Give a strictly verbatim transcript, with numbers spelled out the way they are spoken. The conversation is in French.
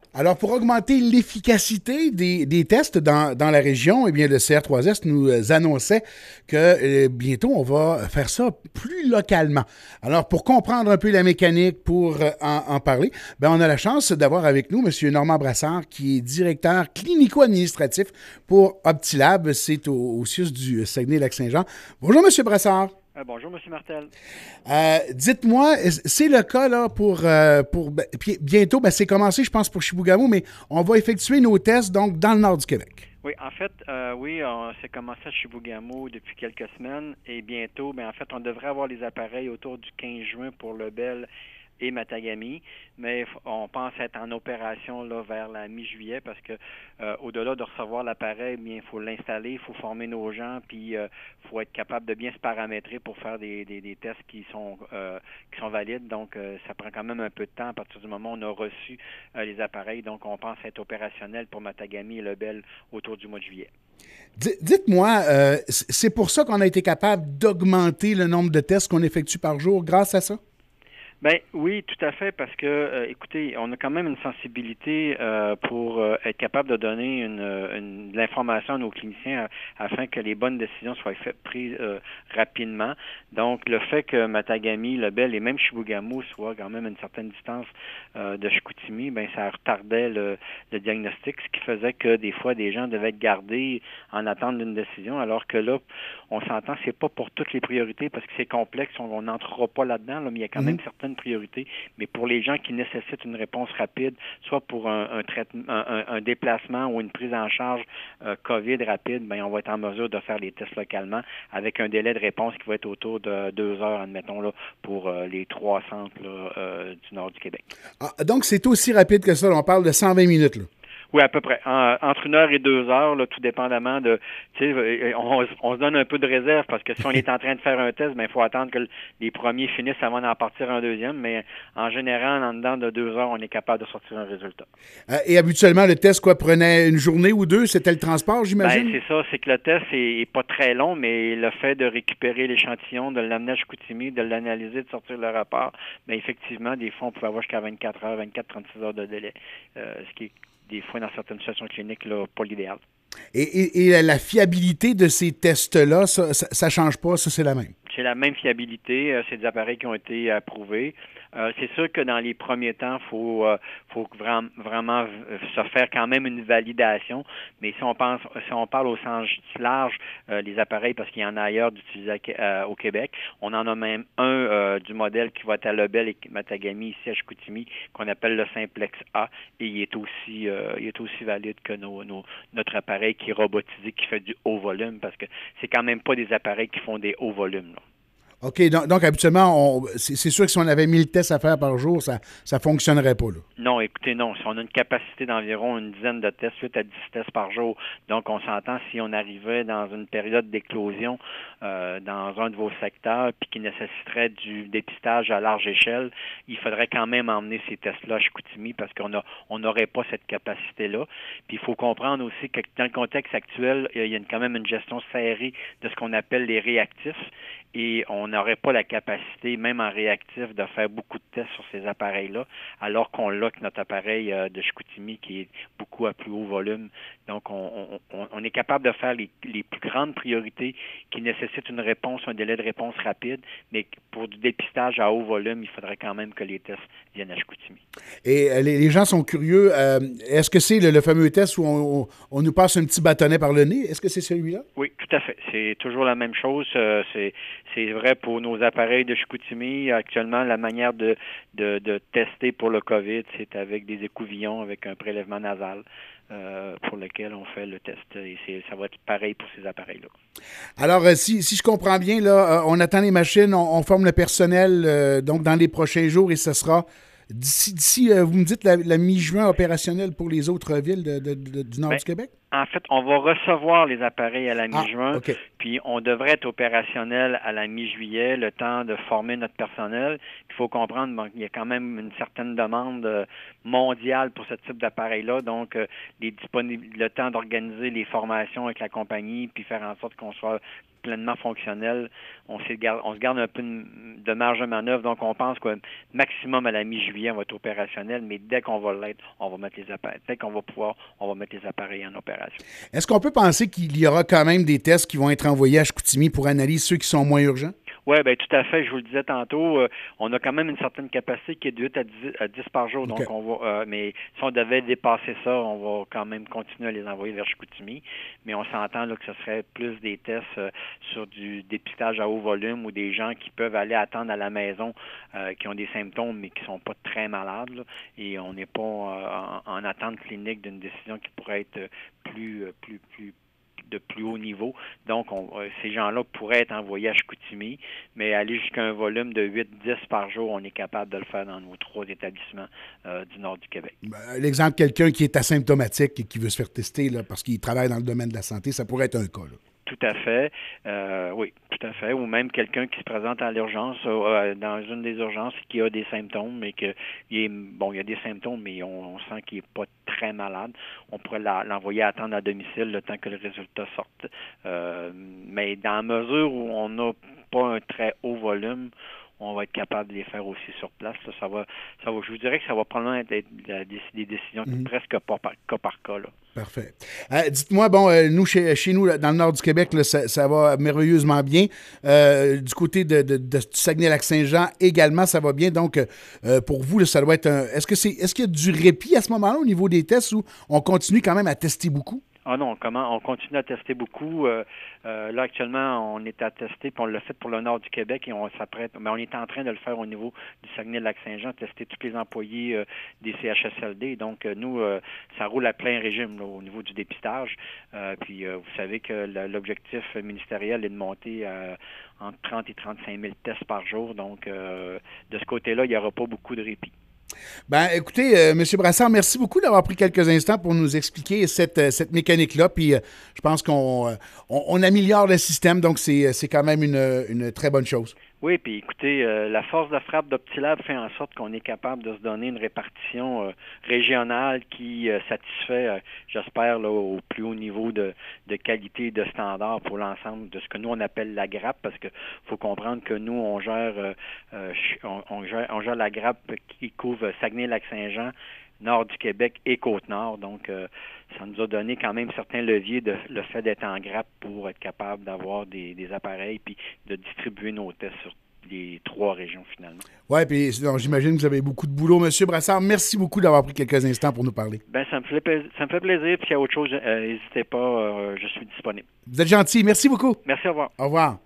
Alors, pour augmenter l'efficacité des, des tests dans, dans la région, eh bien, le C R trois S nous euh, annonçait que euh, bientôt, on va faire ça plus localement. Alors, pour comprendre un peu la mécanique, pour euh, en, en parler, ben, on a la chance d'avoir avec nous M. Normand Brassard, qui est directeur clinico-administratif pour Optilab. C'est au, au C I U S du Saguenay-Lac-Saint-Jean. Bonjour, M. Brassard. Euh, bonjour, M. Martel. Euh, dites-moi, c'est le cas là pour, euh, pour ben, puis bientôt, ben, c'est commencé, je pense, pour Chibougamau, mais on va effectuer nos tests donc dans le nord du Québec. Oui, en fait, euh, oui, on s'est commencé à Chibougamau depuis quelques semaines et bientôt, ben, en fait, on devrait avoir les appareils autour du quinze juin pour Lebel et Matagami, mais on pense être en opération là vers la mi-juillet parce que euh, au-delà de recevoir l'appareil, bien il faut l'installer, il faut former nos gens, puis il euh, faut être capable de bien se paramétrer pour faire des, des, des tests qui sont euh, qui sont valides. Donc euh, ça prend quand même un peu de temps à partir du moment où on a reçu euh, les appareils. Donc on pense être opérationnel pour Matagami et Lebel autour du mois de juillet. D- Dites-moi, euh, c'est pour ça qu'on a été capable d'augmenter le nombre de tests qu'on effectue par jour grâce à ça? Ben oui, tout à fait, parce que euh, écoutez, on a quand même une sensibilité euh, pour euh, être capable de donner une, une de l'information à nos cliniciens euh, afin que les bonnes décisions soient faites prises euh, rapidement. Donc le fait que Matagami, Lebel et même Chibougamau soient quand même à une certaine distance euh, de Chicoutimi, ben ça retardait le, le diagnostic, ce qui faisait que des fois des gens devaient être gardés en attente d'une décision, alors que là, on s'entend, c'est pas pour toutes les priorités parce que c'est complexe, on n'entrera pas là-dedans, là, mais il y a quand même Mhm. certaines priorités. Mais pour les gens qui nécessitent une réponse rapide, soit pour un, un traitement, un, un déplacement ou une prise en charge euh, COVID rapide, ben on va être en mesure de faire les tests localement avec un délai de réponse qui va être autour de deux heures, admettons, là, pour euh, les trois centres là, euh, du nord du Québec. Ah, donc, c'est aussi rapide que ça. On parle de cent vingt minutes, là. Oui, à peu près. En- entre une heure et deux heures, là, tout dépendamment de, tu sais, on, on se donne un peu de réserve parce que si on est en train de faire un test, ben il faut attendre que les premiers finissent avant d'en partir un deuxième. Mais en général, en dedans de deux heures, on est capable de sortir un résultat. Euh, et habituellement, le test, quoi, prenait une journée ou deux? C'était le transport, Ben j'imagine? c'est ça, c'est que le test est, est pas très long, mais le fait de récupérer l'échantillon, de l'amener à Chicoutimi, de l'analyser, de sortir le rapport, ben effectivement, des fois, on peut avoir jusqu'à vingt-quatre heures, vingt-quatre à trente-six heures de délai, euh, ce qui est des fois dans certaines situations cliniques là, pas l'idéal. Et, et- et la fiabilité de ces tests-là, ça, ça, ça change pas, ça, c'est la même. C'est la même fiabilité, euh, c'est des appareils qui ont été approuvés. Euh, c'est sûr que dans les premiers temps, il faut, euh, faut vra- vraiment euh, se faire quand même une validation. Mais si on pense, si on parle au sens large, euh, les appareils, parce qu'il y en a ailleurs d'utiliser à Qué- euh, au Québec, on en a même un euh, du modèle qui va être à Lebel et Matagami, ici à Chicoutimi, qu'on appelle le Simplex A, et il est aussi, euh, il est aussi valide que nos, nos, notre appareil qui est robotisé, qui fait du haut volume, parce que c'est quand même pas des appareils qui font des hauts volumes, là. OK, donc, donc habituellement, on- c'est c'est sûr que si on avait mille tests à faire par jour, ça ne fonctionnerait pas, là. Non, écoutez, non. Si on a une capacité d'environ une dizaine de tests, huit à dix tests par jour, donc on s'entend si on arrivait dans une période d'éclosion euh, dans un de vos secteurs, puis qui nécessiterait du dépistage à large échelle, il faudrait quand même emmener ces tests-là à Chicoutimi parce qu'on a, on n'aurait pas cette capacité-là. Puis il faut comprendre aussi que dans le contexte actuel, il y a une, quand même une gestion serrée de ce qu'on appelle les réactifs et on n'aurait pas la capacité, même en réactif, de faire beaucoup de tests sur ces appareils-là, alors qu'on l'a que notre appareil euh, de Chicoutimi qui est beaucoup à plus haut volume. Donc, on, on, on est capable de faire les, les plus grandes priorités qui nécessitent une réponse, un délai de réponse rapide, mais pour du dépistage à haut volume, il faudrait quand même que les tests viennent à Chicoutimi. Et euh, les, les gens sont curieux. euh, Est-ce que c'est le, le fameux test où on, on- on nous passe un petit bâtonnet par le nez? Est-ce que c'est celui-là? Oui, tout à fait. C'est toujours la même chose. Euh, c'est, c'est vrai pour nos appareils de Chicoutimi. Actuellement, la manière de, de, de tester pour le COVID, c'est avec des écouvillons, avec un prélèvement nasal euh, pour lequel on fait le test. Et c'est, ça va être pareil pour ces appareils-là. Alors, euh, si, si je comprends bien, là, euh, on attend les machines, on, on forme le personnel euh, donc dans les prochains jours et ce sera d'ici, d'ici euh, vous me dites, la, la mi-juin opérationnelle pour les autres villes de- de- de- du nord Ben, du Québec? en fait, on va recevoir les appareils à la Ah, mi-juin, OK. puis on devrait être opérationnel à la mi-juillet, le temps de former notre personnel. Il faut comprendre bon, qu'il y a quand même une certaine demande euh, mondiale pour ce type d'appareil-là, donc euh, les disponibles, le temps d'organiser les formations avec la compagnie, puis faire en sorte qu'on soit pleinement fonctionnel. On, garde, on se garde un peu de marge de manœuvre, donc on pense que maximum à la mi-juillet, on va être opérationnel, mais dès qu'on va l'être, on va mettre les appareils. Dès qu'on va pouvoir, on va mettre les appareils en opération. Est-ce qu'on peut penser qu'il y aura quand même des tests qui vont être envoyés à Chicoutimi pour analyser ceux qui sont moins urgents? Oui, bien tout à fait. Je vous le disais tantôt, euh, on a quand même une certaine capacité qui est de huit à dix, à dix par jour. Donc, okay. on va, euh, mais si on devait dépasser ça, on va quand même continuer à les envoyer vers Chicoutimi. Mais on s'entend là, que ce serait plus des tests euh, sur du dépistage à haut volume ou des gens qui peuvent aller attendre à la maison, euh, qui ont des symptômes mais qui ne sont pas très malades. Là, et on n'est pas euh, en, en attente clinique d'une décision qui pourrait être plus, plus, plus de plus haut niveau. Donc, on, ces gens-là pourraient être envoyés à Chicoutimi, mais aller jusqu'à un volume de huit à dix par jour, on est capable de le faire dans nos trois établissements euh, du nord du Québec. Ben, l'exemple, quelqu'un qui est asymptomatique et qui veut se faire tester là, parce qu'il travaille dans le domaine de la santé, ça pourrait être un cas, là. Tout à fait. Euh, oui, tout à fait. Ou même quelqu'un qui se présente à l'urgence, euh, dans une des urgences, qui a des symptômes, mais que il est, bon, il y a des symptômes, mais on, on sent qu'il n'est pas très malade. On pourrait la, l'envoyer à attendre à domicile le temps que le résultat sorte. Euh, mais dans la mesure où on n'a pas un très haut volume, on va être capable de les faire aussi sur place. Ça, ça va, ça va, je vous dirais que ça va probablement être des, des décisions mmh. presque pas par, cas par cas. Là. Parfait. Euh, dites-moi, bon, euh, nous, chez, chez nous, là, dans le nord du Québec, là, ça, ça va merveilleusement bien. Euh, du côté de, de, de Saguenay-Lac-Saint-Jean également, ça va bien. Donc, euh, pour vous, là, ça doit être un... Est-ce que c'est, est-ce qu'il y a du répit à ce moment-là au niveau des tests ou on continue quand même à tester beaucoup? Ah non, comment on continue à tester beaucoup. Euh, euh, là, actuellement, on est à tester, puis on l'a fait pour le nord du Québec et on s'apprête, mais on est en train de le faire au niveau du Saguenay-Lac-Saint-Jean, tester tous les employés euh, des C H S L D. Donc, euh, nous, euh, ça roule à plein régime là, au niveau du dépistage. Euh, puis, euh, vous savez que la, l'objectif ministériel est de monter à entre trente et trente-cinq mille tests par jour. Donc, euh, de ce côté-là, il n'y aura pas beaucoup de répit. Ben, écoutez, euh, M. Brassard, merci beaucoup d'avoir pris quelques instants pour nous expliquer cette, cette mécanique-là. Puis, euh, je pense qu'on euh, on, on améliore le système, donc c'est, c'est quand même une, une très bonne chose. Oui, puis écoutez, euh, la force de frappe d'Optilab fait en sorte qu'on est capable de se donner une répartition euh, régionale qui euh, satisfait, euh, j'espère, là, au plus haut niveau de, de qualité et de standard pour l'ensemble de ce que nous, on appelle la grappe, parce que faut comprendre que nous, on gère, euh, euh, on, on gère, on gère la grappe qui couvre Saguenay-Lac-Saint-Jean, nord du Québec et Côte-Nord. Donc, euh, ça nous a donné quand même certains leviers de le fait d'être en grappe pour être capable d'avoir des, des appareils puis de distribuer nos tests sur les trois régions finalement. Oui, puis j'imagine que vous avez beaucoup de boulot. Monsieur Brassard, merci beaucoup d'avoir pris quelques instants pour nous parler. Bien, ça me fait plaisir. Ça me fait plaisir. Puis s'il y a autre chose, euh, n'hésitez pas, euh, je suis disponible. Vous êtes gentil. Merci beaucoup. Merci, au revoir. Au revoir.